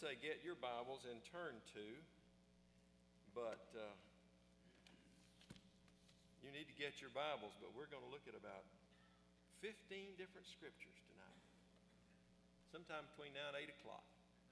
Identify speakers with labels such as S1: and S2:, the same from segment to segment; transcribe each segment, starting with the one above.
S1: Say get your Bibles and turn to, but you need to get your Bibles, but we're going to look at about 15 different scriptures tonight, sometime between now and 8 o'clock.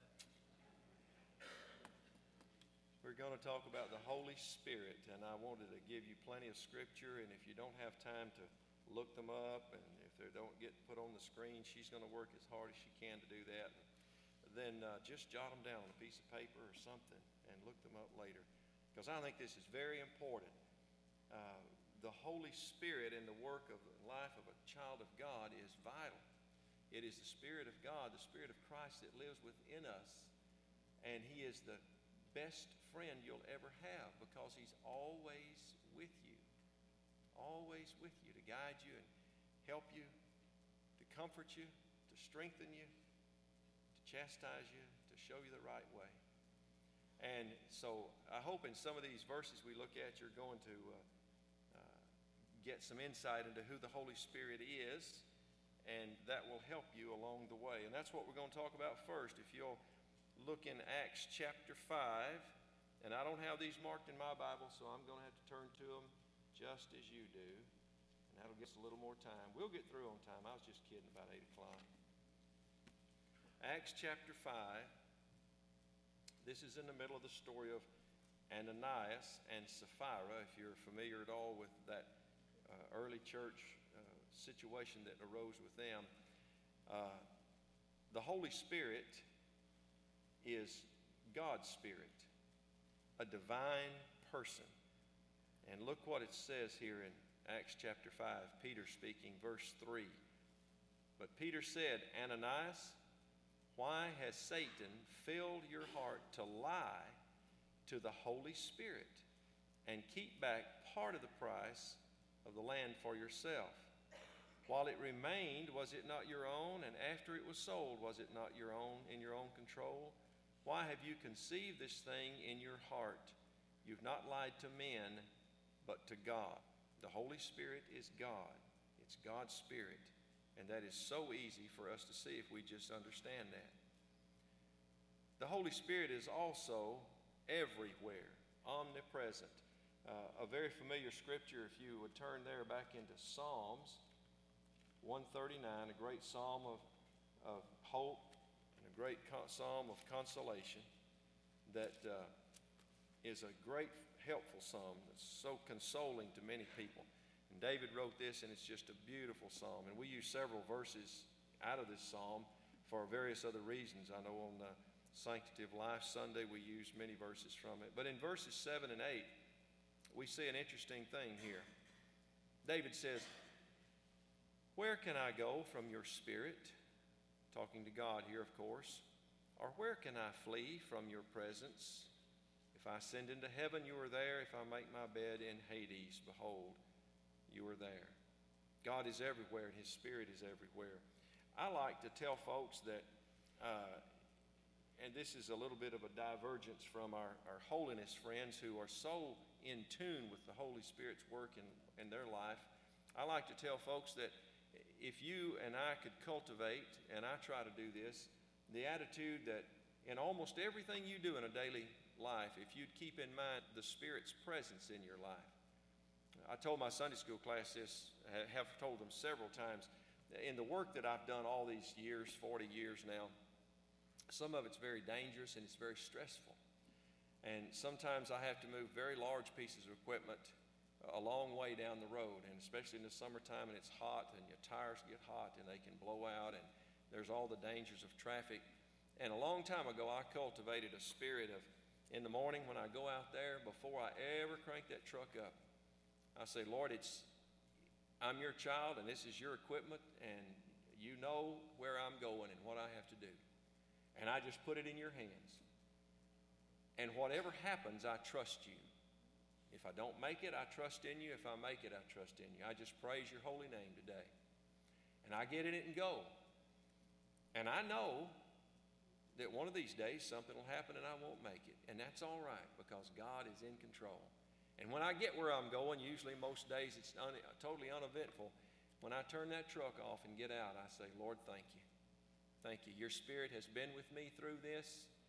S1: We're going to talk about the Holy Spirit, and I wanted to give you plenty of scripture, and if you don't have time to look them up, and if they don't get put on the screen, she's going to work as hard as she can to do that. Then just jot them down on a piece of paper or something and look them up later, because I think this is very important. The Holy Spirit in the work of the life of a child of God is vital. It is the Spirit of God, the Spirit of Christ that lives within us, and He is the best friend you'll ever have because He's always with you to guide you and help you, to comfort you, to strengthen you, chastise you, to show you the right way. And so I hope in some of these verses we look at, you're going to get some insight into who the Holy Spirit is, and that will help you along the way. And that's what we're going to talk about first. If you'll look in Acts chapter 5, and I don't have these marked in my Bible, so I'm going to have to turn to them just as you do, and that'll give us a little more time. We'll get through on time. I was just kidding about 8 o'clock. Acts chapter 5, this is in the middle of the story of Ananias and Sapphira, if you're familiar at all with that early church situation that arose with them. The Holy Spirit is God's Spirit, a divine person. And look what it says here in Acts chapter 5, Peter speaking, verse 3. But Peter said, Ananias, why has Satan filled your heart to lie to the Holy Spirit and keep back part of the price of the land for yourself? While it remained, was it not your own? And after it was sold, was it not your own, in your own control? Why have you conceived this thing in your heart? You've not lied to men, but to God. The Holy Spirit is God. It's God's Spirit. And that is so easy for us to see if we just understand that. The Holy Spirit is also everywhere, omnipresent. A very familiar scripture, if you would turn there back into Psalms 139, a great psalm of hope and a great psalm of consolation that is a great, helpful psalm that's so consoling to many people. And David wrote this, and it's just a beautiful psalm. And we use several verses out of this psalm for various other reasons. I know on Sanctity of Life Sunday we use many verses from it. But in verses 7 and 8, we see an interesting thing here. David says, where can I go from your spirit? Talking to God here, of course. Or where can I flee from your presence? If I ascend into heaven, you are there. If I make my bed in Hades, behold, you are there. God is everywhere, and His Spirit is everywhere. I like to tell folks that, and this is a little bit of a divergence from our holiness friends who are so in tune with the Holy Spirit's work in their life. I like to tell folks that if you and I could cultivate, and I try to do this, the attitude that in almost everything you do in a daily life, if you'd keep in mind the Spirit's presence in your life. I told my Sunday school class this, have told them several times. In the work that I've done all these years, 40 years now, some of it's very dangerous and it's very stressful. And sometimes I have to move very large pieces of equipment a long way down the road, and especially in the summertime and it's hot and your tires get hot and they can blow out and there's all the dangers of traffic. And a long time ago I cultivated a spirit of, in the morning when I go out there, before I ever crank that truck up, I say, Lord, I'm your child and this is your equipment and you know where I'm going and what I have to do. And I just put it in your hands. And whatever happens, I trust you. If I don't make it, I trust in you. If I make it, I trust in you. I just praise your holy name today. And I get in it and go. And I know that one of these days something will happen and I won't make it. And that's all right because God is in control. And when I get where I'm going, usually most days it's totally uneventful. When I turn that truck off and get out, I say, Lord, thank you. Thank you. Your Spirit has been with me through this,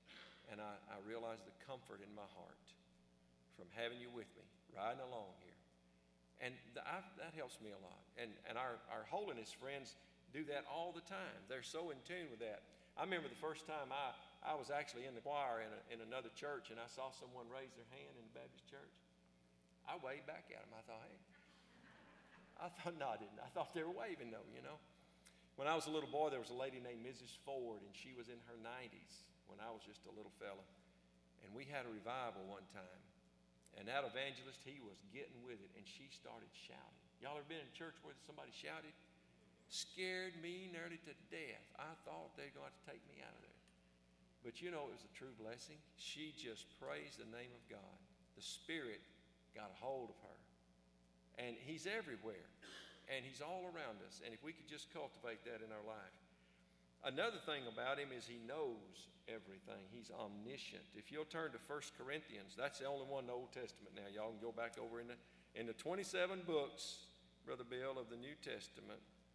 S1: and I realize the comfort in my heart from having you with me, riding along here. And that helps me a lot. And our holiness friends do that all the time. They're so in tune with that. I remember the first time I was actually in the choir in another church, and I saw someone raise their hand in the Baptist church. I waved back at them. I thought, hey. No, I didn't. I thought they were waving though, you know. When I was a little boy, there was a lady named Mrs. Ford, and she was in her 90s when I was just a little fella. And we had a revival one time. And that evangelist, he was getting with it, and she started shouting. Y'all ever been in church where somebody shouted? Scared me nearly to death. I thought they were going to take me out of there. But you know, it was a true blessing. She just praised the name of God. The Spirit got a hold of her. And He's everywhere. And He's all around us. And if we could just cultivate that in our life. Another thing about Him is He knows everything. He's omniscient. If you'll turn to 1 Corinthians, that's the only one in the Old Testament now. Y'all can go back over in the 27 books, Brother Bill, of the New Testament.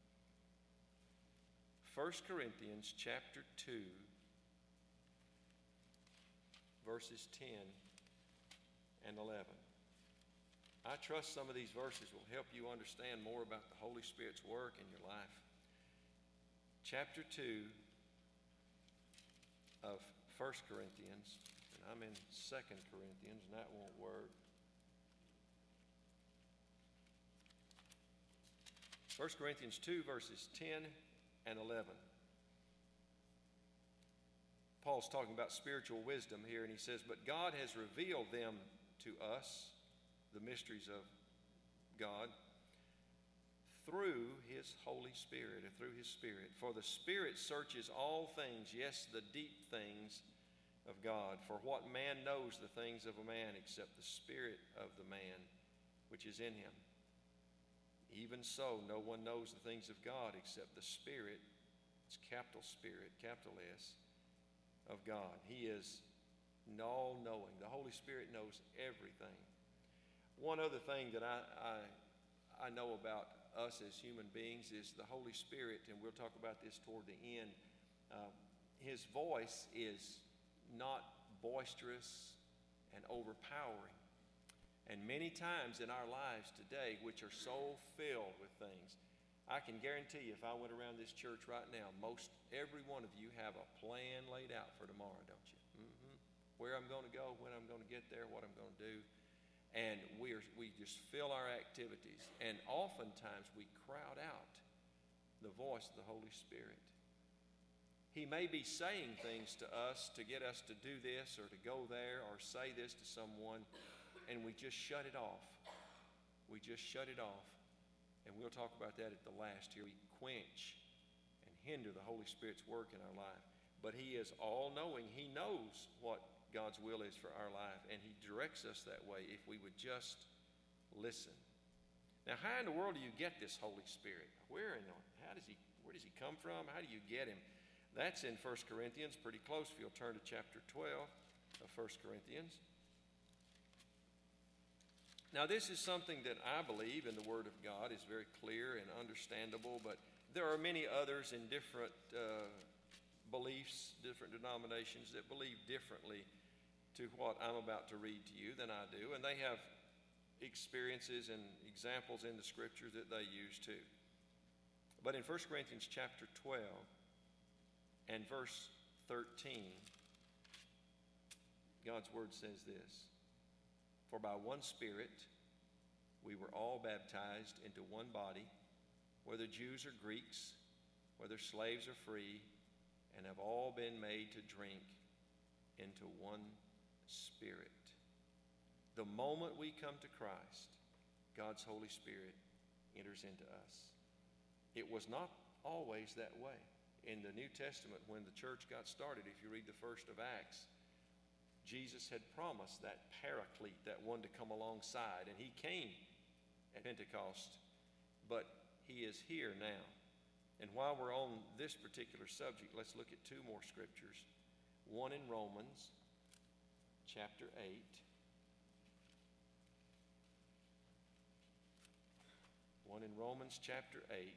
S1: 1 Corinthians chapter 2, verses 10 and 11. I trust some of these verses will help you understand more about the Holy Spirit's work in your life. Chapter 2 of 1 Corinthians, and I'm in 2 Corinthians, and that won't work. 1 Corinthians 2, verses 10 and 11. Paul's talking about spiritual wisdom here, and he says, "But God has revealed them to us, the mysteries of God, through His Holy Spirit," or through His Spirit. "For the Spirit searches all things, yes, the deep things of God. For what man knows the things of a man except the Spirit of the man which is in him? Even so, no one knows the things of God except the Spirit," it's capital Spirit, capital S, "of God." He is all-knowing. The Holy Spirit knows everything. One other thing that I know about us as human beings is the Holy Spirit, and we'll talk about this toward the end. His voice is not boisterous and overpowering. And many times in our lives today, which are so filled with things, I can guarantee you if I went around this church right now, most every one of you have a plan laid out for tomorrow, don't you? Where I'm going to go, when I'm going to get there, what I'm going to do. And we just fill our activities. And oftentimes we crowd out the voice of the Holy Spirit. He may be saying things to us to get us to do this or to go there or say this to someone, and we just shut it off. We just shut it off. And we'll talk about that at the last here. We quench and hinder the Holy Spirit's work in our life. But He is all-knowing. He knows what God's will is for our life, and He directs us that way if we would just listen. Now, how in the world do you get this Holy Spirit? Where does He come from? How do you get Him? That's in 1 Corinthians, pretty close if you'll turn to chapter 12 of 1 Corinthians. Now, this is something that I believe in the Word of God is very clear and understandable, but there are many others in different beliefs, different denominations that believe differently to what I'm about to read to you than I do, and they have experiences and examples in the Scripture that they use too. But in 1 Corinthians chapter 12 and verse 13, God's Word says this: "For by one Spirit we were all baptized into one body, whether Jews or Greeks, whether slaves or free, and have all been made to drink into one Spirit." The moment we come to Christ, God's Holy Spirit enters into us. It was not always that way. In the New Testament, when the church got started, if you read the first of Acts, Jesus had promised that Paraclete, that one to come alongside, and He came at Pentecost, but He is here now. And while we're on this particular subject, let's look at two more scriptures. One in Romans chapter 8. One in Romans chapter 8.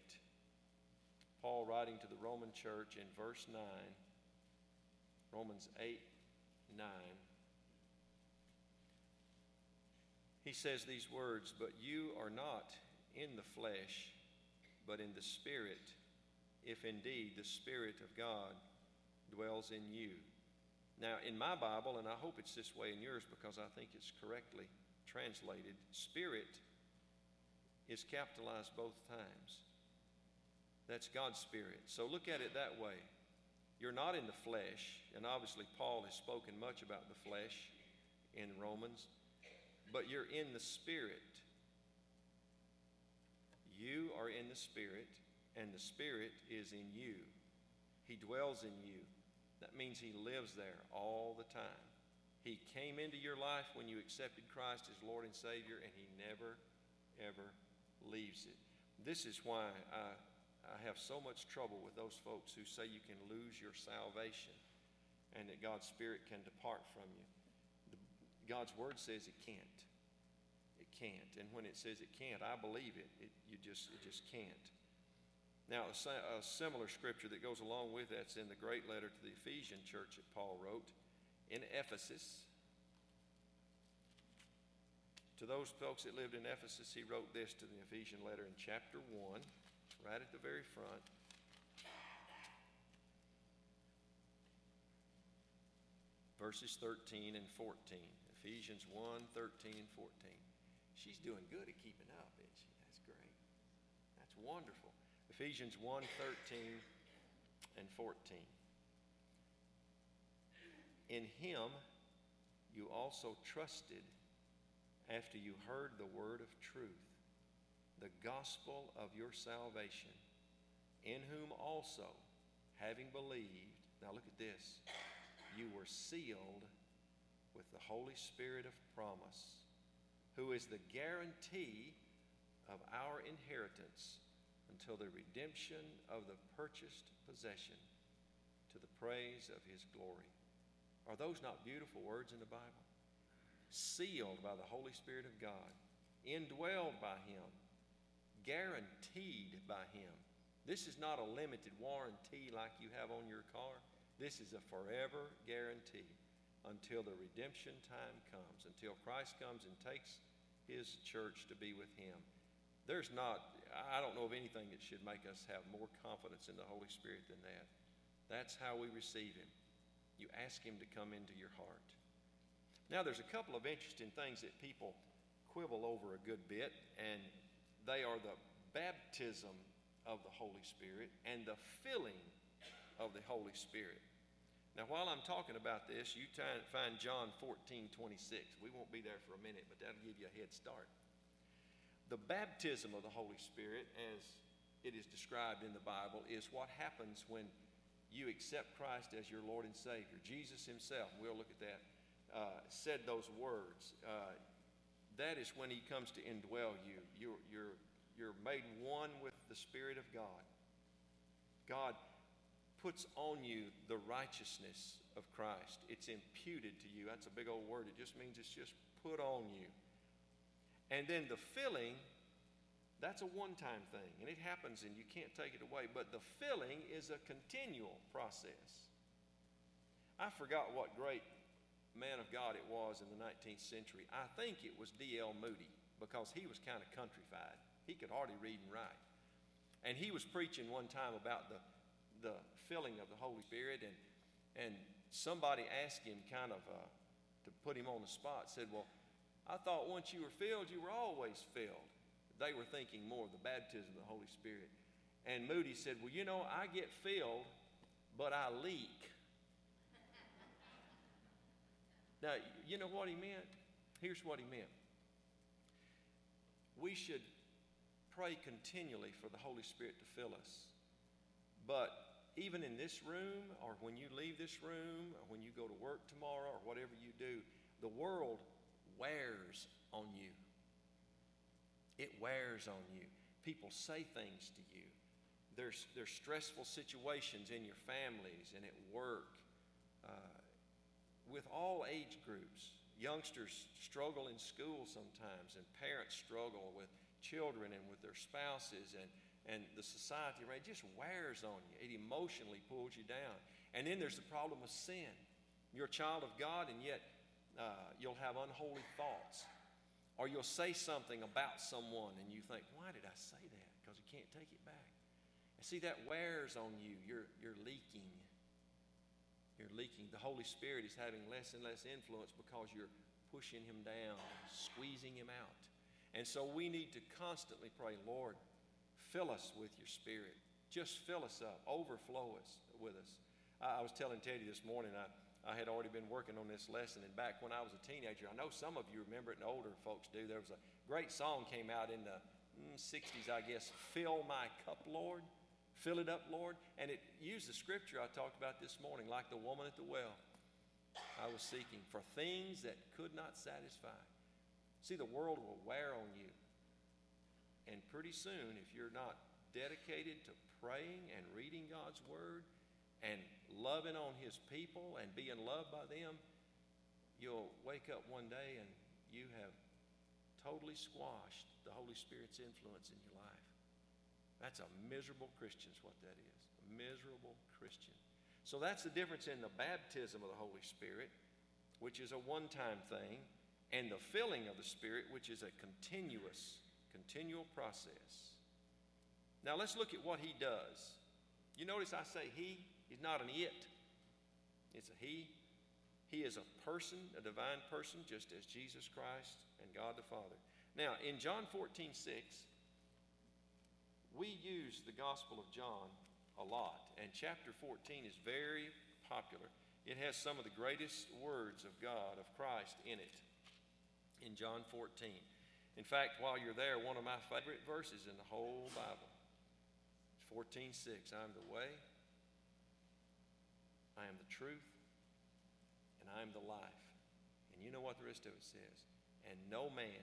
S1: Paul writing to the Roman church in verse 9. Romans 8 9. He says these words, "But you are not in the flesh, but in the Spirit, if indeed the Spirit of God dwells in you." Now, in my Bible, and I hope it's this way in yours because I think it's correctly translated, Spirit is capitalized both times. That's God's Spirit. So look at it that way. You're not in the flesh, and obviously Paul has spoken much about the flesh in Romans, but you're in the Spirit. You are in the Spirit, and the Spirit is in you. He dwells in you. That means He lives there all the time. He came into your life when you accepted Christ as Lord and Savior, and He never, ever leaves it. This is why I have so much trouble with those folks who say you can lose your salvation and that God's Spirit can depart from you. God's Word says it can't. It can't. And when it says it can't, I believe it. It just can't. Now, a similar scripture that goes along with that's in the great letter to the Ephesian church that Paul wrote in Ephesus. To those folks that lived in Ephesus, he wrote this to the Ephesian letter in chapter 1, right at the very front. Verses 13 and 14. Ephesians 1, 13 and 14. She's doing good at keeping up, isn't she? That's great. That's wonderful. Ephesians 1, 13 and 14. In Him you also trusted after you heard the word of truth, the gospel of your salvation, in whom also, having believed, now look at this, you were sealed with the Holy Spirit of promise, who is the guarantee of our inheritance until the redemption of the purchased possession, to the praise of His glory. Are those not beautiful words in the Bible? Sealed by the Holy Spirit of God, indwelled by Him, guaranteed by Him. This is not a limited warranty like you have on your car. This is a forever guarantee until the redemption time comes, until Christ comes and takes His church to be with Him. I don't know of anything that should make us have more confidence in the Holy Spirit than that. That's how we receive Him. You ask Him to come into your heart. Now, there's a couple of interesting things that people quibble over a good bit, and they are the baptism of the Holy Spirit and the filling of the Holy Spirit. Now, while I'm talking about this, you find John 14:26. We won't be there for a minute, but that'll give you a head start. The baptism of the Holy Spirit, as it is described in the Bible, is what happens when you accept Christ as your Lord and Savior. Jesus Himself, we'll look at that, said those words. That is when He comes to indwell you. You're made one with the Spirit of God. God puts on you the righteousness of Christ. It's imputed to you. That's a big old word. It just means it's just put on you. And then the filling, that's a one-time thing, and it happens and you can't take it away. But the filling is a continual process. I forgot what great man of God it was in the 19th century. I think it was D.L. Moody, because he was kind of countrified. He could hardly read and write. And he was preaching one time about the filling of the Holy Spirit, and somebody asked him kind of to put him on the spot, said, well, I thought once you were filled, you were always filled. They were thinking more of the baptism of the Holy Spirit. And Moody said, well, you know, I get filled, but I leak. Now, you know what he meant? Here's what he meant. We should pray continually for the Holy Spirit to fill us. But even in this room, or when you leave this room, or when you go to work tomorrow, or whatever you do, the world wears on you. It wears on you. People say things to you. There's stressful situations in your families and at work, with all age groups. Youngsters struggle in school sometimes, and parents struggle with children and with their spouses, and the society around. It just wears on you. It emotionally pulls you down. And then there's the problem of sin. You're a child of God, and yet you'll have unholy thoughts. Or you'll say something about someone, and you think, why did I say that? Because you can't take it back. And see, that wears on you. You're leaking. You're leaking. The Holy Spirit is having less and less influence because you're pushing Him down, squeezing Him out. And so we need to constantly pray, Lord, fill us with your Spirit. Just fill us up. Overflow us with us. I was telling Teddy this morning, I had already been working on this lesson, and back when I was a teenager, I know some of you remember it and older folks do, there was a great song came out in the 60s, I guess, Fill My Cup, Lord. Fill it up, Lord. And it used the scripture I talked about this morning, like the woman at the well. I was seeking for things that could not satisfy. See, the world will wear on you. And pretty soon, if you're not dedicated to praying and reading God's Word and loving on His people and being loved by them, you'll wake up one day and you have totally squashed the Holy Spirit's influence in your life. That's a miserable Christian is what that is. A miserable Christian. So that's the difference in the baptism of the Holy Spirit, which is a one-time thing, and the filling of the Spirit, which is a continual process. Now let's look at what He does. You notice I say He. He's not an it. It's a He. He is a person, a divine person, just as Jesus Christ and God the Father. Now, in John 14:6, we use the Gospel of John a lot, and chapter 14 is very popular. It has some of the greatest words of God, of Christ, in it, in John 14. In fact, while you're there, one of my favorite verses in the whole Bible, 14:6, I am the way, I am the truth, and I am the life. And you know what the rest of it says? And no man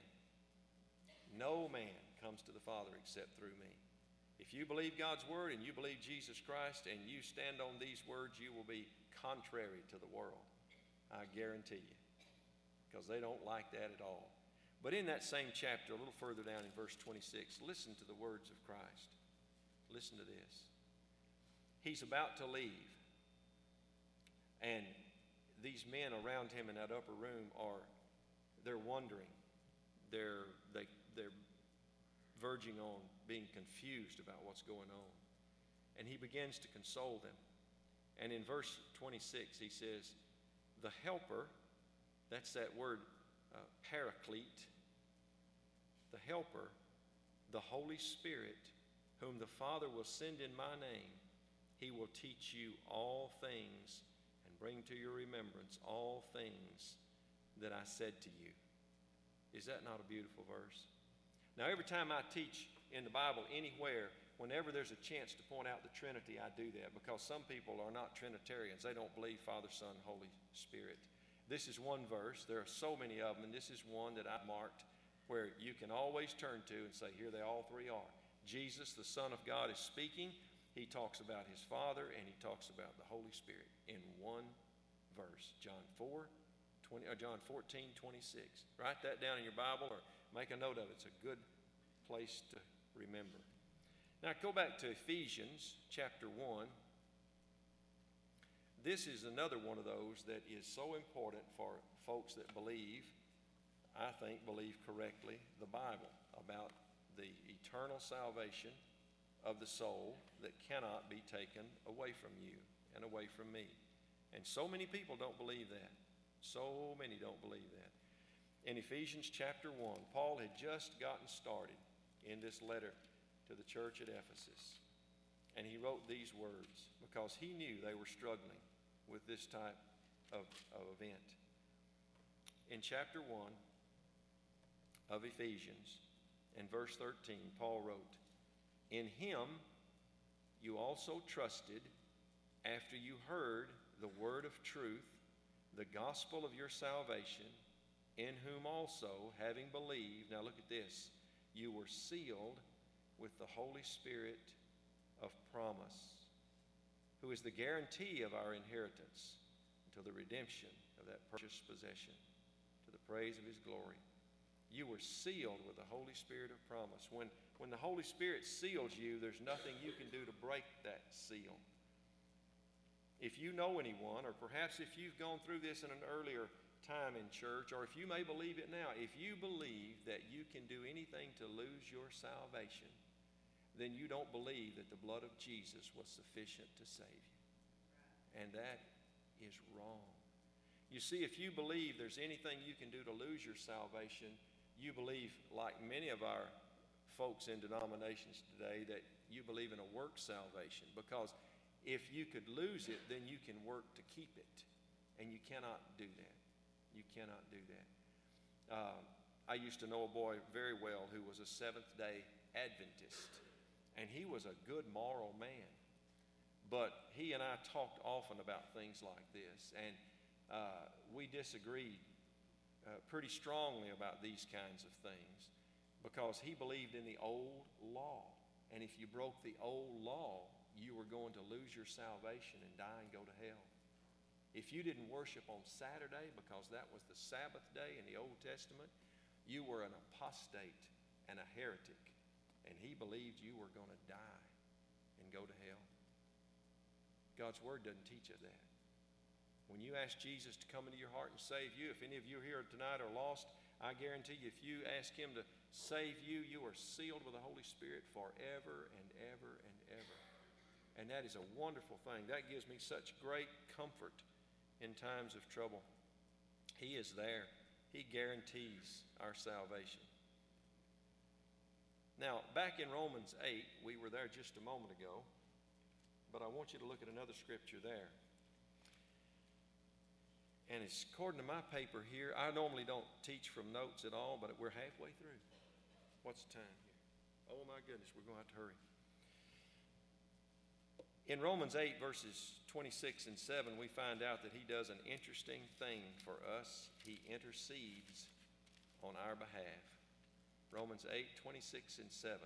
S1: comes to the Father except through me. If you believe God's Word and you believe Jesus Christ and you stand on these words, you will be contrary to the world. I guarantee you. Because they don't like that at all. But in that same chapter, a little further down in verse 26, listen to the words of Christ. Listen to this. He's about to leave. And these men around him in that upper room they're wondering. They're verging on being confused about what's going on. And he begins to console them. And in verse 26, he says, the helper, that's that word paraclete, the helper, the Holy Spirit, whom the Father will send in my name, He will teach you all things and bring to your remembrance all things that I said to you. Is that not a beautiful verse? Now, every time I teach in the Bible anywhere, whenever there's a chance to point out the Trinity, I do that, because some people are not Trinitarians. They don't believe Father, Son, Holy Spirit. This is one verse. There are so many of them, and this is one that I've marked where you can always turn to and say, here they all three are. Jesus, the Son of God, is speaking. He talks about His Father, and He talks about the Holy Spirit in one verse. John 14:26. Write that down in your Bible or make a note of it. It's a good place to remember. Now go back to Ephesians chapter 1. This is another one of those that is so important for folks that believe, I think believe correctly, the Bible about the eternal salvation of the soul that cannot be taken away from you and away from me. And so many people don't believe that. So many don't believe that. In Ephesians chapter 1, Paul had just gotten started in this letter to the church at Ephesus. And he wrote these words because he knew they were struggling with this type of event. In chapter 1 of Ephesians, in verse 13, Paul wrote, in Him you also trusted after you heard the word of truth, the gospel of your salvation, in whom also, having believed, now look at this, you were sealed with the Holy Spirit of promise, who is the guarantee of our inheritance until the redemption of that purchased possession, to the praise of His glory. You were sealed with the Holy Spirit of promise. When the Holy Spirit seals you, there's nothing you can do to break that seal. If you know anyone, or perhaps if you've gone through this in an earlier time in church, or if you may believe it now, if you believe that you can do anything to lose your salvation, then you don't believe that the blood of Jesus was sufficient to save you. And that is wrong. You see, if you believe there's anything you can do to lose your salvation, you believe, like many of our folks in denominations today, that you believe in a work salvation, because if you could lose it, then you can work to keep it. And you cannot do that. You cannot do that. I used to know a boy very well who was a Seventh-day Adventist, and he was a good moral man. But he and I talked often about things like this, and we disagreed pretty strongly about these kinds of things, because he believed in the old law. And if you broke the old law, you were going to lose your salvation and die and go to hell. If you didn't worship on Saturday because that was the Sabbath day in the Old Testament, you were an apostate and a heretic, and he believed you were going to die and go to hell. God's Word doesn't teach us that. When you ask Jesus to come into your heart and save you, if any of you here tonight are lost, I guarantee you, if you ask Him to save you, you are sealed with the Holy Spirit forever and ever and ever. And that is a wonderful thing. That gives me such great comfort in times of trouble. He is there. He guarantees our salvation. Now, back in Romans 8, we were there just a moment ago, but I want you to look at another scripture there. And it's according to my paper here. I normally don't teach from notes at all, but we're halfway through. What's the time here? Oh my goodness, we're going to have to hurry. In Romans 8, verses 26 and 7, we find out that he does an interesting thing for us. He intercedes on our behalf. Romans 8, 26 and 7.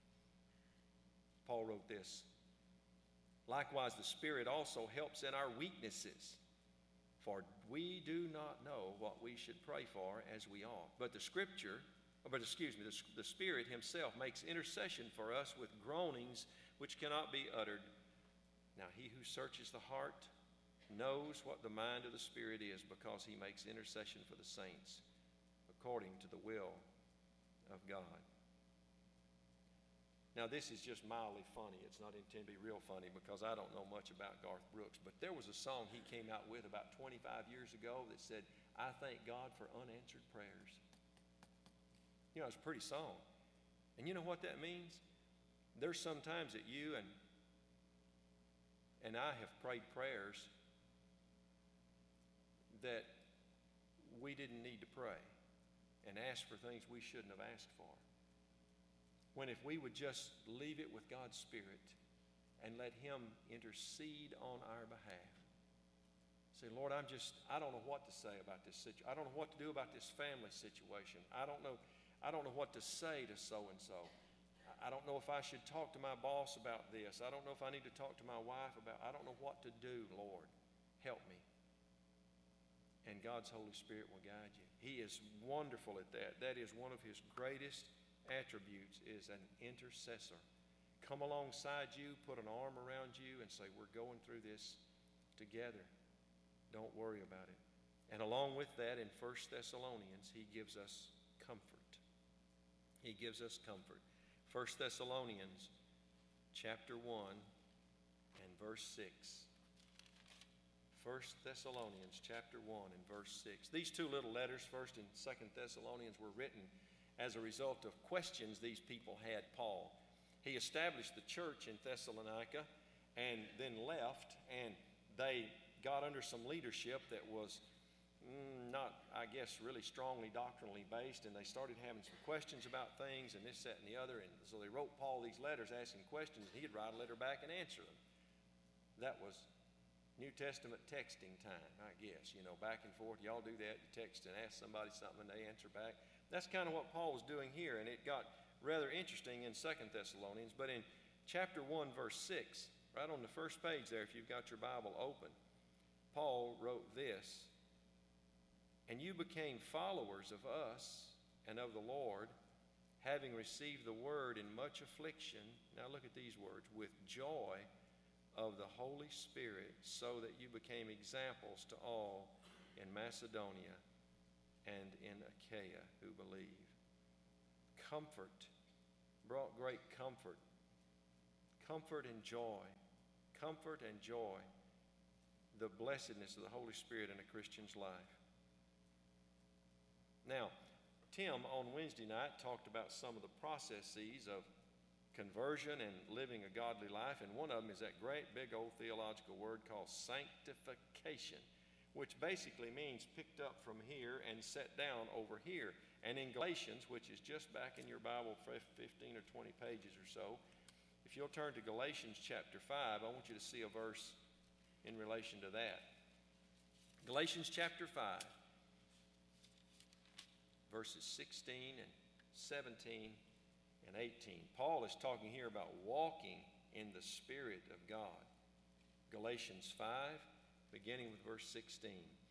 S1: Paul wrote this. Likewise, the Spirit also helps in our weaknesses. For we do not know what we should pray for as we ought. But the Spirit Himself makes intercession for us with groanings which cannot be uttered. Now He who searches the heart knows what the mind of the Spirit is, because He makes intercession for the saints according to the will of God. Now, this is just mildly funny. It's not intended to be real funny, because I don't know much about Garth Brooks, but there was a song he came out with about 25 years ago that said, "I thank God for unanswered prayers." You know, it's a pretty song. And you know what that means? There's some times that you and I have prayed prayers that we didn't need to pray, and asked for things we shouldn't have asked for. When if we would just leave it with God's Spirit and let Him intercede on our behalf. Say, Lord, I don't know what to say about this situation. I don't know what to do about this family situation. I don't know what to say to so-and-so. I don't know if I should talk to my boss about this. I don't know if I need to talk to my wife about I don't know what to do, Lord. Help me. And God's Holy Spirit will guide you. He is wonderful at that. That is one of His greatest attributes, is an intercessor. Come alongside you, put an arm around you, and say, we're going through this together. Don't worry about it. And along with that, in 1 Thessalonians, he gives us comfort. He gives us comfort. 1 Thessalonians chapter 1 and verse 6. 1 Thessalonians chapter 1 and verse 6. These two little letters, 1 and 2 Thessalonians, were written as a result of questions these people had Paul. He established the church in Thessalonica and then left, and they got under some leadership that was not, I guess, really strongly doctrinally based, and they started having some questions about things and this, that, and the other, and so they wrote Paul these letters asking questions, and he'd write a letter back and answer them. That was New Testament texting time, I guess, back and forth. Y'all do that, you text and ask somebody something, and they answer back. That's kind of what Paul was doing here, and it got rather interesting in 2 Thessalonians. But in chapter 1, verse 6, right on the first page there, if you've got your Bible open, Paul wrote this, "And you became followers of us and of the Lord, having received the word in much affliction," now look at these words, "with joy of the Holy Spirit, so that you became examples to all in Macedonia and in Achaia who believe. Comfort, brought great comfort. Comfort and joy. Comfort and joy. The blessedness of the Holy Spirit in a Christian's life. Now, Tim on Wednesday night talked about some of the processes of conversion and living a godly life, and one of them is that great big old theological word called sanctification, which basically means picked up from here and set down over here. And in Galatians, which is just back in your Bible, 15 or 20 pages or so, if you'll turn to Galatians chapter 5, I want you to see a verse in relation to that. Galatians chapter 5, verses 16 and 17 and 18. Paul is talking here about walking in the Spirit of God. Galatians 5, beginning with verse 16.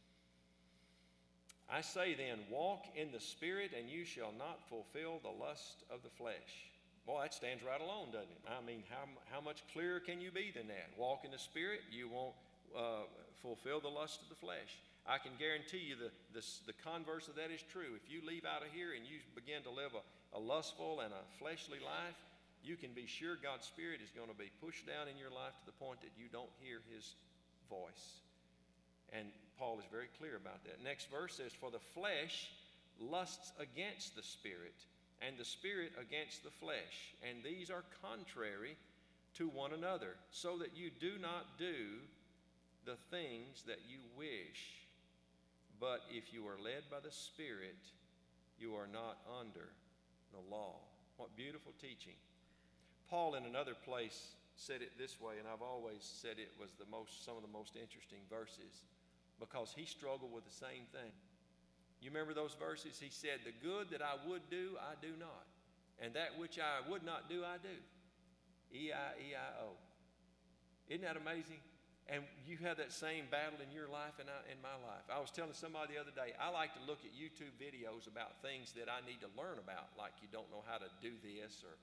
S1: I say then, walk in the Spirit, and you shall not fulfill the lust of the flesh. Boy, that stands right alone, doesn't it? I mean, how much clearer can you be than that? Walk in the Spirit, you won't fulfill the lust of the flesh. I can guarantee you the converse of that is true. If you leave out of here and you begin to live a lustful and a fleshly life, you can be sure God's Spirit is going to be pushed down in your life to the point that you don't hear His voice. And Paul is very clear about that. Next verse says, for the flesh lusts against the Spirit, and the Spirit against the flesh. And these are contrary to one another, so that you do not do the things that you wish. But if you are led by the Spirit, you are not under the law. What beautiful teaching. Paul in another place said it this way, and I've always said it was some of the most interesting verses, because he struggled with the same thing. You remember those verses? He said, the good that I would do, I do not. And that which I would not do, I do. E-I-E-I-O. Isn't that amazing? And you have that same battle in your life and in my life. I was telling somebody the other day, I like to look at YouTube videos about things that I need to learn about, like you don't know how to do this or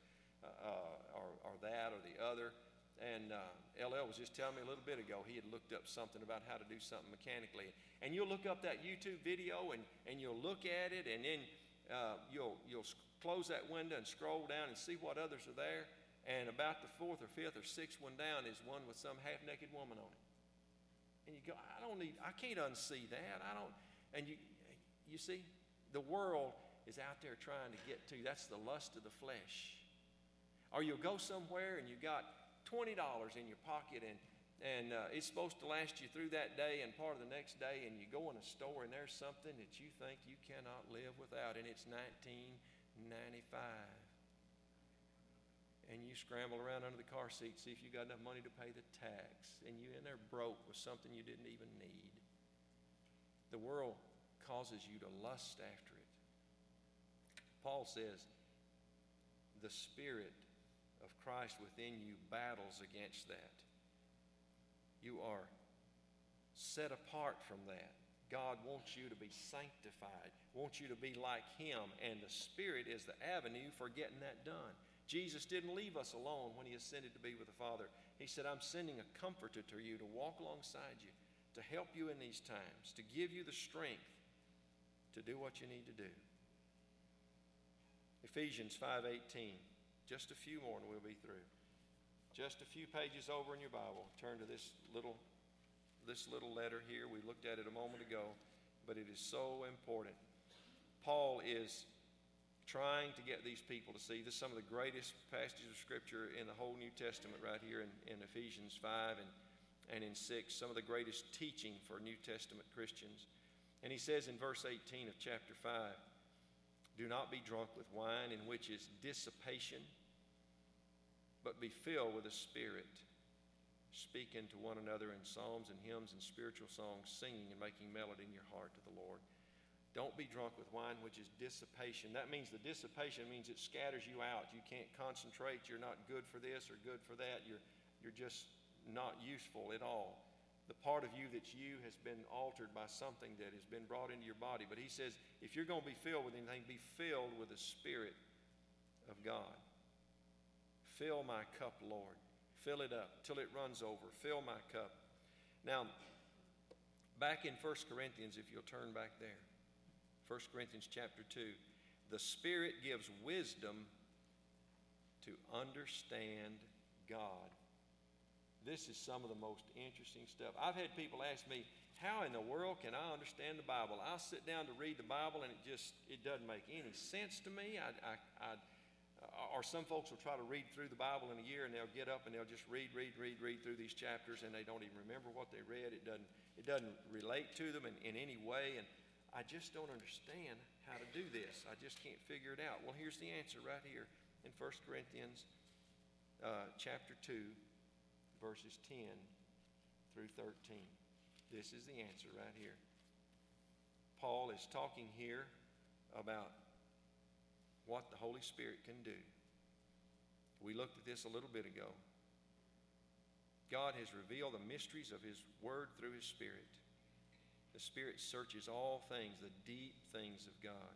S1: that or the other. And LL was just telling me a little bit ago, he had looked up something about how to do something mechanically. And you'll look up that YouTube video and you'll look at it, and then you'll close that window and scroll down and see what others are there. And about the fourth or fifth or sixth one down is one with some half-naked woman on it. And you go, I can't unsee that. And you see, the world is out there trying to get to. That's the lust of the flesh. Or you'll go somewhere and you got $20 in your pocket, and it's supposed to last you through that day and part of the next day, and you go in a store and there's something that you think you cannot live without, and it's $19.95. And you scramble around under the car seat, see if you got enough money to pay the tax, and you're in there broke with something you didn't even need. The world causes you to lust after it. Paul says, the Spirit of Christ within you battles against that. You are set apart from that. God wants you to be sanctified, wants you to be like Him, and the Spirit is the avenue for getting that done. Jesus didn't leave us alone when He ascended to be with the Father. He said, I'm sending a comforter to you to walk alongside you, to help you in these times, to give you the strength to do what you need to do. Ephesians 5:18. Just a few more and we'll be through. Just a few pages over in your Bible. Turn to this little letter here. We looked at it a moment ago, but it is so important. Paul is trying to get these people to see. This is some of the greatest passages of Scripture in the whole New Testament right here in Ephesians 5 and in 6. Some of the greatest teaching for New Testament Christians. And he says in verse 18 of chapter 5, do not be drunk with wine, in which is dissipation, but be filled with the Spirit, speaking to one another in psalms and hymns and spiritual songs, singing and making melody in your heart to the Lord. Don't be drunk with wine, which is dissipation. That means the dissipation means it scatters you out. You can't concentrate. You're not good for this or good for that. You're just not useful at all. The part of you that's you has been altered by something that has been brought into your body. But he says, if you're going to be filled with anything, be filled with the Spirit of God. Fill my cup, Lord. Fill it up till it runs over. Fill my cup. Now, back in 1 Corinthians, if you'll turn back there. 1 Corinthians chapter 2. The Spirit gives wisdom to understand God. This is some of the most interesting stuff. I've had people ask me, how in the world can I understand the Bible? I'll sit down to read the Bible and it doesn't make any sense to me. Or some folks will try to read through the Bible in a year and they'll get up and they'll just read through these chapters and they don't even remember what they read. It doesn't relate to them in any way. And I just don't understand how to do this. I just can't figure it out. Well, here's the answer right here in 1 Corinthians chapter 2, verses 10 through 13. This is the answer right here. Paul is talking here about what the Holy Spirit can do. We looked at this a little bit ago. God has revealed the mysteries of His Word through His Spirit. The Spirit searches all things, the deep things of God.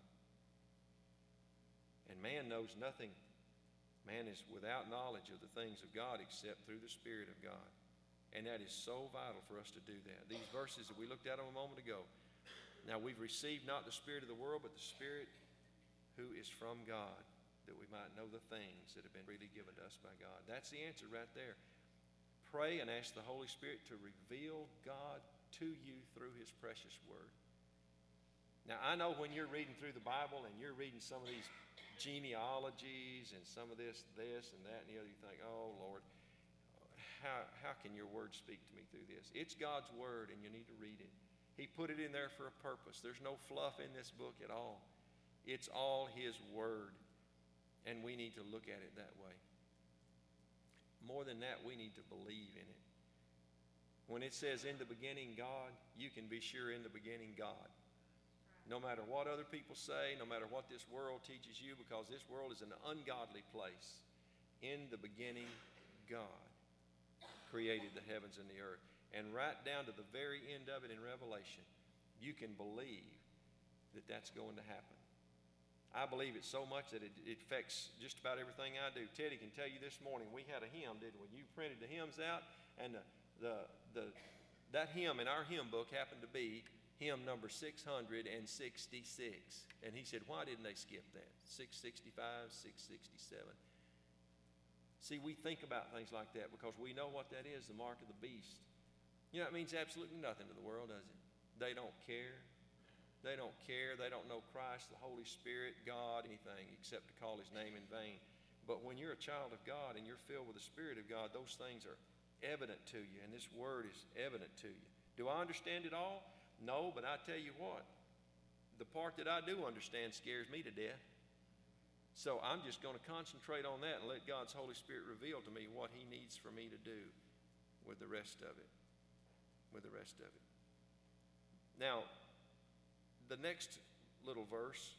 S1: And man knows nothing. Man is without knowledge of the things of God except through the Spirit of God. And that is so vital for us to do that. These verses that we looked at a moment ago. Now, we've received not the spirit of the world, but the Spirit who is from God, that we might know the things that have been freely given to us by God. That's the answer right there. Pray and ask the Holy Spirit to reveal God to you through His precious Word. Now, I know when you're reading through the Bible and you're reading some of these genealogies and some of this and that and the other, you think, oh, Lord, how can your Word speak to me through this? It's God's Word and you need to read it. He put it in there for a purpose. There's no fluff in this book at all. It's all His Word, and we need to look at it that way. More than that, we need to believe in it. When it says, in the beginning, God, you can be sure in the beginning, God. No matter what other people say, no matter what this world teaches you, because this world is an ungodly place, in the beginning, God created the heavens and the earth. And right down to the very end of it in Revelation, you can believe that that's going to happen. I believe it so much that it affects just about everything I do. Teddy can tell you this morning, we had a hymn, didn't we? You printed the hymns out, and that hymn in our hymn book happened to be hymn number 666. And he said, why didn't they skip that? 665, 667. See, we think about things like that because we know what that is, the mark of the beast. You know, it means absolutely nothing to the world, does it? They don't care. They don't care. They don't know Christ, the Holy Spirit, God, anything except to call His name in vain. But when you're a child of God and you're filled with the Spirit of God, those things are evident to you, and this Word is evident to you. Do I understand it all? No, but I tell you what, the part that I do understand scares me to death. So I'm just going to concentrate on that and let God's Holy Spirit reveal to me what He needs for me to do with the rest of it. Now, the next little verse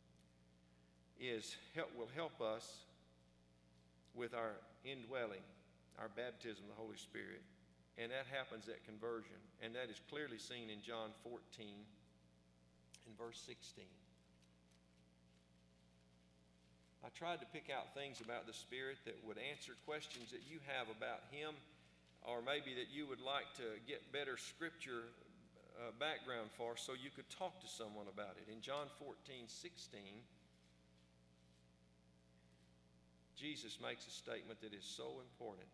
S1: will help us with our indwelling, our baptism of the Holy Spirit. And that happens at conversion. And that is clearly seen in John 14 and verse 16. I tried to pick out things about the Spirit that would answer questions that you have about Him, or maybe that you would like to get better scripture background for, so you could talk to someone about it. In John 14:16, Jesus makes a statement that is so important.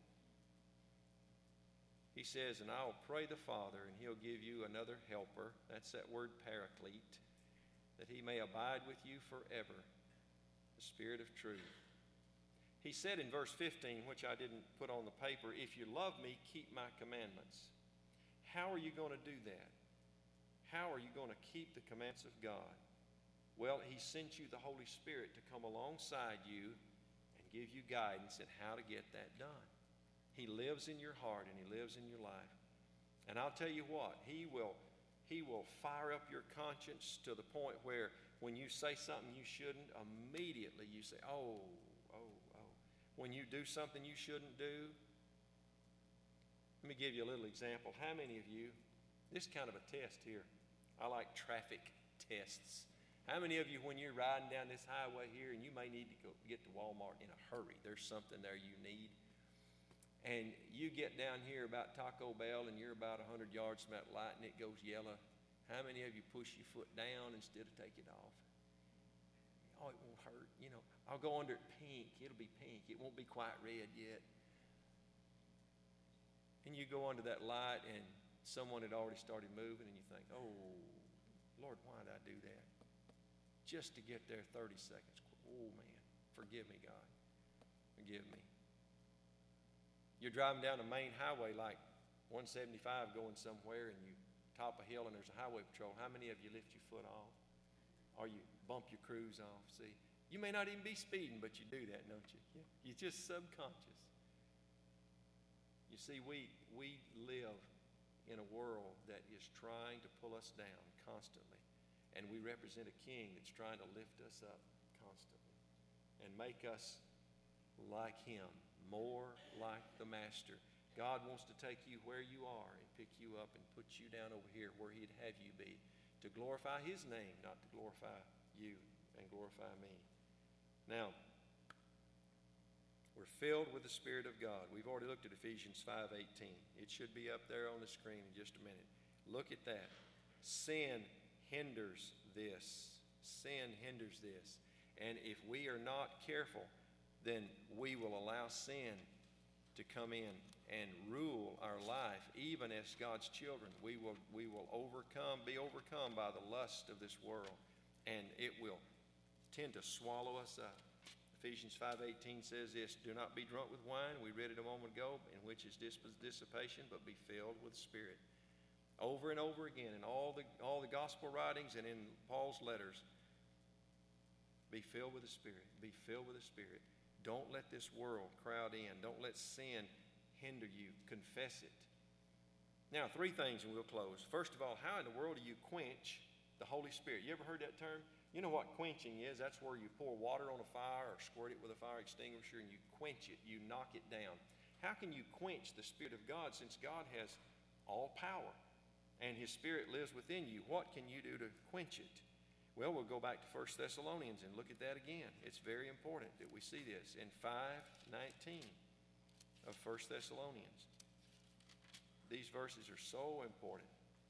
S1: He says, and I'll pray the Father, and He'll give you another helper. That's that word paraclete, that He may abide with you forever, the Spirit of truth. He said in verse 15, which I didn't put on the paper, if you love me, keep my commandments. How are you going to do that? How are you going to keep the commandments of God? Well, He sent you the Holy Spirit to come alongside you and give you guidance in how to get that done. He lives in your heart and He lives in your life. And I'll tell you what, He will fire up your conscience to the point where when you say something you shouldn't, immediately you say, oh. When you do something you shouldn't do, let me give you a little example. How many of you, this kind of a test here, I like traffic tests. How many of you, when you're riding down this highway here and you may need to get to Walmart in a hurry, there's something there you need, and you get down here about Taco Bell and you're about 100 yards from that light and it goes yellow, how many of you push your foot down instead of take it off? Oh, it won't hurt. You know, I'll go under it pink. It'll be pink. It won't be quite red yet. And you go under that light and someone had already started moving and you think, oh, Lord, why did I do that? Just to get there 30 seconds. Oh, man, forgive me, God. Forgive me. You're driving down a main highway like 175 going somewhere and you top a hill and there's a highway patrol. How many of you lift your foot off? Or you bump your cruise off? See, you may not even be speeding, but you do that, don't you? You're just subconscious. You see, we live in a world that is trying to pull us down constantly. And we represent a king that's trying to lift us up constantly and make us like him, more like the master. God wants to take you where you are and pick you up and put you down over here where he'd have you be, to glorify his name, not to glorify you and glorify me. Now, we're filled with the Spirit of God. We've already looked at Ephesians 5:18. It should be up there on the screen in just a minute. Look at that. Sin hinders this. Sin hinders this. And if we are not careful, then we will allow sin to come in and rule our life. Even as God's children, we will be overcome by the lust of this world, and it will tend to swallow us up. Ephesians 5:18 says this, do not be drunk with wine, we read it a moment ago, in which is dissipation, but be filled with Spirit. Over and over again in all the gospel writings and in Paul's letters, be filled with the Spirit. Be filled with the Spirit. Don't let this world crowd in. Don't let sin hinder you. Confess it. Now, three things and we'll close. First of all, how in the world do you quench the Holy Spirit? You ever heard that term? You know what quenching is? That's where you pour water on a fire or squirt it with a fire extinguisher and you quench it. You knock it down. How can you quench the Spirit of God since God has all power and His Spirit lives within you? What can you do to quench it? Well, we'll go back to 1 Thessalonians and look at that again. It's very important that we see this in 5:19 of 1 Thessalonians. These verses are so important.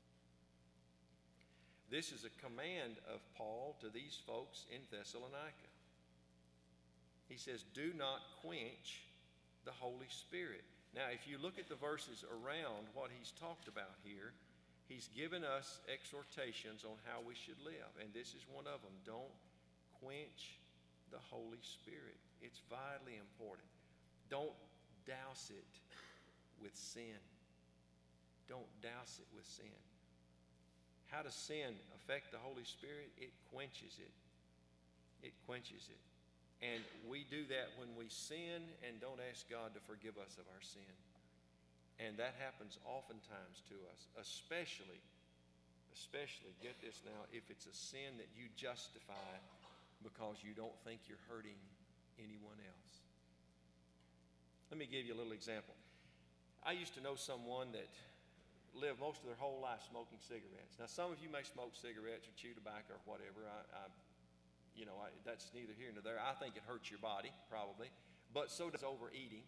S1: This is a command of Paul to these folks in Thessalonica. He says, do not quench the Holy Spirit. Now, if you look at the verses around what he's talked about here, he's given us exhortations on how we should live. And this is one of them. Don't quench the Holy Spirit. It's vitally important. Don't douse it with sin. Don't douse it with sin. How does sin affect the Holy Spirit? It quenches it. It quenches it. And we do that when we sin and don't ask God to forgive us of our sin. And that happens oftentimes to us, especially, get this now, if it's a sin that you justify because you don't think you're hurting anyone else. Let me give you a little example. I used to know someone that lived most of their whole life smoking cigarettes. Now, some of you may smoke cigarettes or chew tobacco or whatever. That's neither here nor there. I think it hurts your body, probably. But so does overeating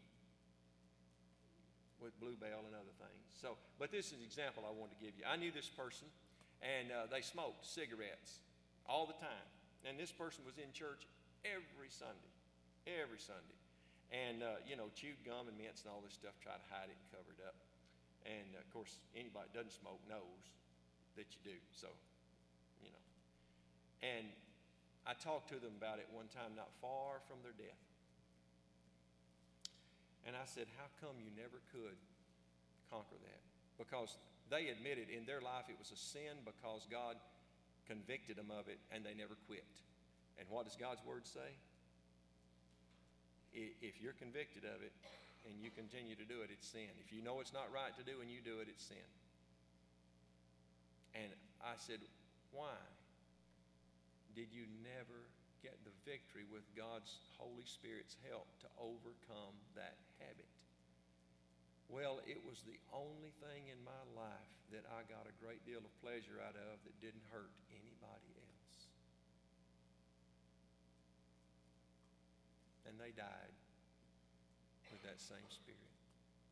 S1: with Blue Bell and other things. But this is an example I wanted to give you. I knew this person, and they smoked cigarettes all the time. And this person was in church every Sunday. And, chewed gum and mints and all this stuff, tried to hide it and cover it up. And, of course, anybody that doesn't smoke knows that you do. So, And I talked to them about it one time not far from their death. And I said, how come you never could conquer that? Because they admitted in their life it was a sin because God convicted them of it and they never quit. And what does God's word say? If you're convicted of it and you continue to do it, it's sin. If you know it's not right to do and you do it, it's sin. And I said, why did you never get the victory with God's Holy Spirit's help to overcome that habit? Well, it was the only thing in my life that I got a great deal of pleasure out of that didn't hurt anybody else. And they died with that same spirit.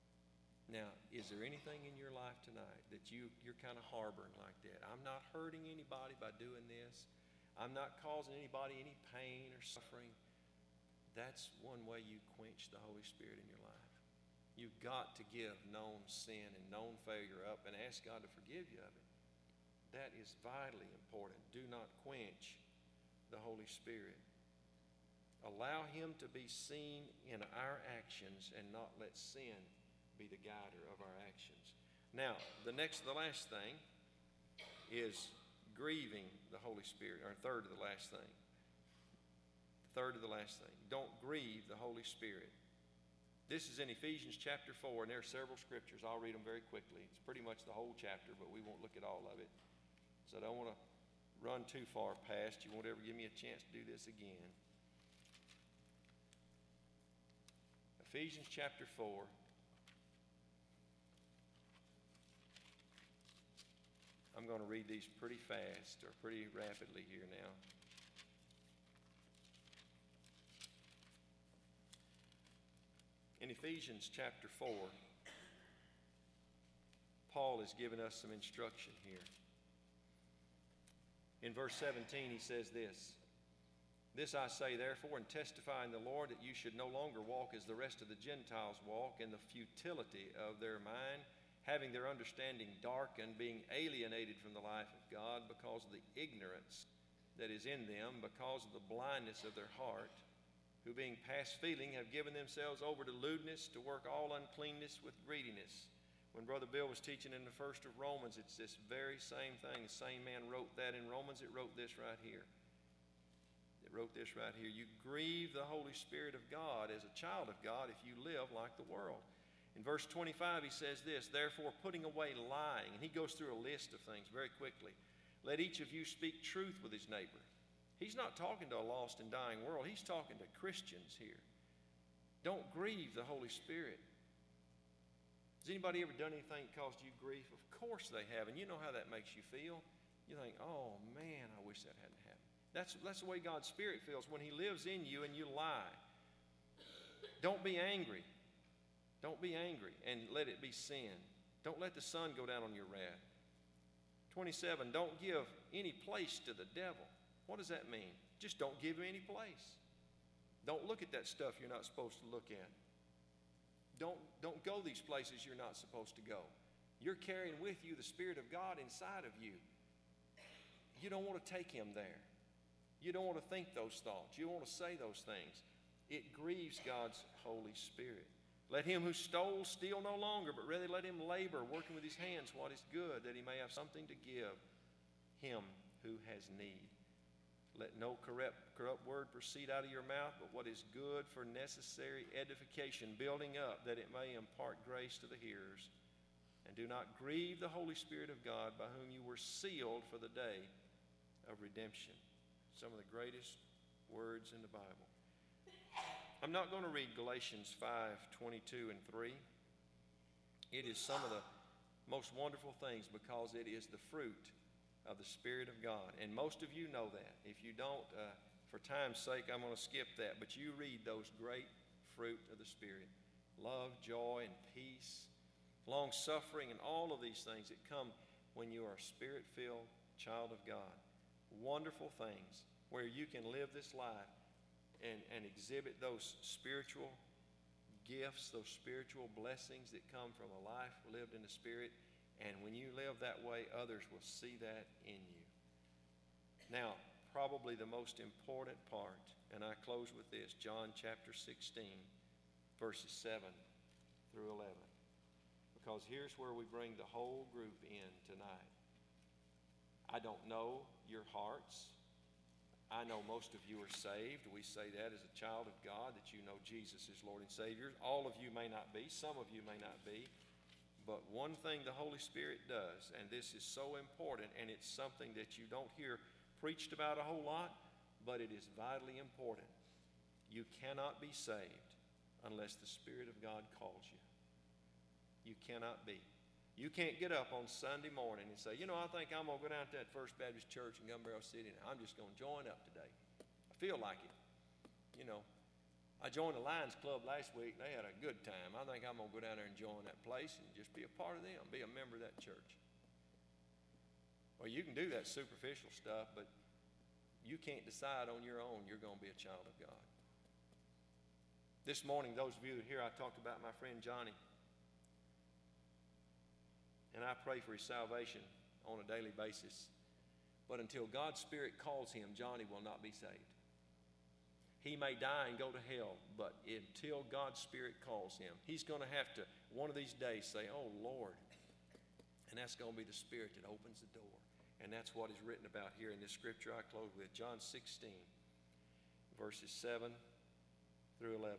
S1: Now, is there anything in your life tonight that you're kind of harboring like that? I'm not hurting anybody by doing this. I'm not causing anybody any pain or suffering. That's one way you quench the Holy Spirit in your life. You've got to give known sin and known failure up and ask God to forgive you of it. That is vitally important. Do not quench the Holy Spirit. Allow Him to be seen in our actions and not let sin be the guider of our actions. Now, the last thing is grieving the Holy Spirit, or third to the last thing. Third to the last thing. Don't grieve the Holy Spirit. This is in Ephesians chapter 4, and there are several scriptures. I'll read them very quickly. It's pretty much the whole chapter, but we won't look at all of it. So I don't want to run too far past. You won't ever give me a chance to do this again. Ephesians chapter 4. I'm going to read these pretty fast or pretty rapidly here now. In Ephesians chapter 4, Paul has given us some instruction here. In verse 17, he says this, "This I say, therefore, and testify in the Lord, that you should no longer walk as the rest of the Gentiles walk, in the futility of their mind, having their understanding darkened, being alienated from the life of God because of the ignorance that is in them, because of the blindness of their heart, who being past feeling have given themselves over to lewdness, to work all uncleanness with greediness." When Brother Bill was teaching in the first of Romans, it's this very same thing. The same man wrote that in Romans. It wrote this right here. It wrote this right here. You grieve the Holy Spirit of God as a child of God if you live like the world. In verse 25, he says this, "Therefore, putting away lying," and he goes through a list of things very quickly. "Let each of you speak truth with his neighbor." He's not talking to a lost and dying world. He's talking to Christians here. Don't grieve the Holy Spirit. Has anybody ever done anything that caused you grief? Of course they have, and you know how that makes you feel. You think, "Oh man, I wish that hadn't happened." That's the way God's Spirit feels when He lives in you and you lie. Don't be angry. Don't be angry and let it be sin. Don't let the sun go down on your wrath. 27, don't give any place to the devil. What does that mean? Just don't give him any place. Don't look at that stuff you're not supposed to look at. Don't go these places you're not supposed to go. You're carrying with you the Spirit of God inside of you. You don't want to take Him there. You don't want to think those thoughts. You don't want to say those things. It grieves God's Holy Spirit. Let him who stole steal no longer, but rather let him labor, working with his hands what is good, that he may have something to give him who has need. Let no corrupt word proceed out of your mouth, but what is good for necessary edification, building up, that it may impart grace to the hearers. And do not grieve the Holy Spirit of God, by whom you were sealed for the day of redemption. Some of the greatest words in the Bible. I'm not going to read Galatians 5:22 and 3. It is some of the most wonderful things because it is the fruit of the Spirit of God. And most of you know that. If you don't, for time's sake, I'm going to skip that. But you read those great fruit of the Spirit. Love, joy, and peace, long-suffering, and all of these things that come when you are a Spirit-filled child of God. Wonderful things where you can live this life and exhibit those spiritual gifts, those spiritual blessings that come from a life lived in the Spirit. And when you live that way, others will see that in you. Now, probably the most important part, and I close with this, John chapter 16, verses 7 through 11. Because here's where we bring the whole group in tonight. I don't know your hearts. I know most of you are saved. We say that as a child of God, that you know Jesus is Lord and Savior. All of you may not be. Some of you may not be. But one thing the Holy Spirit does, and this is so important, and it's something that you don't hear preached about a whole lot, but it is vitally important. You cannot be saved unless the Spirit of God calls you. You cannot be. You can't get up on Sunday morning and say, I think I'm going to go down to that First Baptist Church in Gun Barrel City and I'm just going to join up today. I feel like it. I joined the Lions Club last week. They had a good time. I think I'm going to go down there and join that place and just be a part of them, be a member of that church. Well, you can do that superficial stuff, but you can't decide on your own you're going to be a child of God. This morning, those of you here, I talked about my friend Johnny. And I pray for his salvation on a daily basis. But until God's Spirit calls him, Johnny will not be saved. He may die and go to hell, but until God's Spirit calls him, he's going to have to, one of these days, say, "Oh, Lord." And that's going to be the Spirit that opens the door. And that's what is written about here in this scripture I close with. John 16, verses 7 through 11.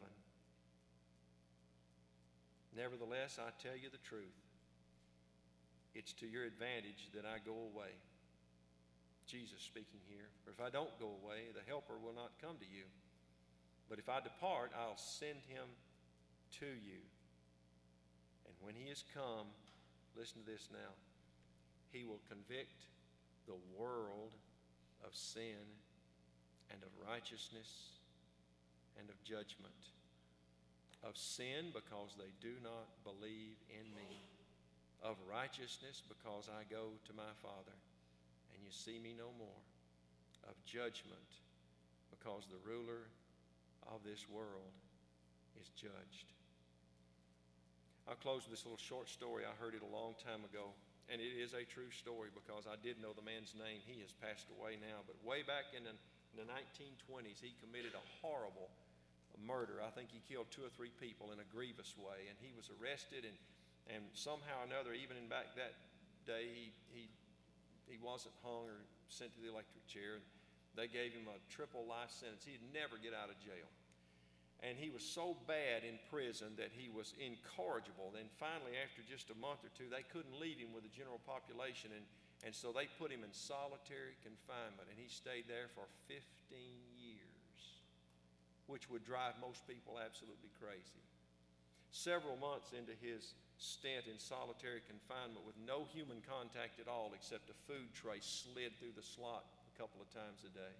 S1: "Nevertheless, I tell you the truth. It's to your advantage that I go away." Jesus speaking here. "For if I don't go away, the Helper will not come to you. But if I depart, I'll send him to you. And when he has come," listen to this now, "he will convict the world of sin and of righteousness and of judgment. Of sin, because they do not believe in me. Of righteousness, because I go to my Father, and you see me no more. Of judgment, because the ruler of this world is judged." I'll close with this little short story. I heard it a long time ago, and it is a true story because I did know the man's name. He has passed away now, but way back in the 1920s, he committed a horrible murder. I think he killed 2 or 3 people in a grievous way, and he was arrested, and somehow or another, even in back that day, he wasn't hung or sent to the electric chair. They gave him a triple life sentence. He'd never get out of jail. And he was so bad in prison that he was incorrigible. Then finally, after just a month or two, they couldn't leave him with the general population, and so they put him in solitary confinement, and he stayed there for 15 years, which would drive most people absolutely crazy. Several months into his stint in solitary confinement with no human contact at all except a food tray slid through the slot a couple of times a day,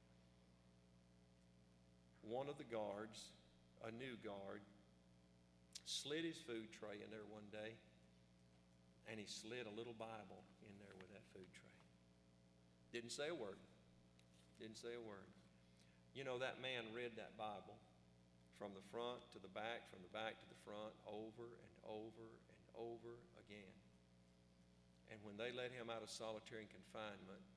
S1: one of the guards, a new guard, slid his food tray in there one day, and he slid a little Bible in there with that food tray. Didn't say a word. Didn't say a word. You know, that man read that Bible from the front to the back, from the back to the front, over and over and over again. And when they let him out of solitary confinement,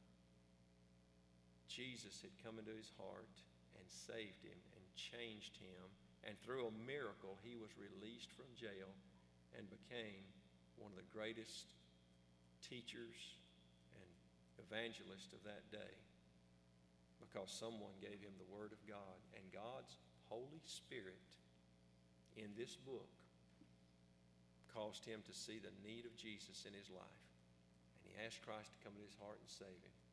S1: Jesus had come into his heart and saved him and changed him. And through a miracle, he was released from jail and became one of the greatest teachers and evangelists of that day because someone gave him the Word of God. And God's Holy Spirit in this book caused him to see the need of Jesus in his life. And he asked Christ to come into his heart and save him.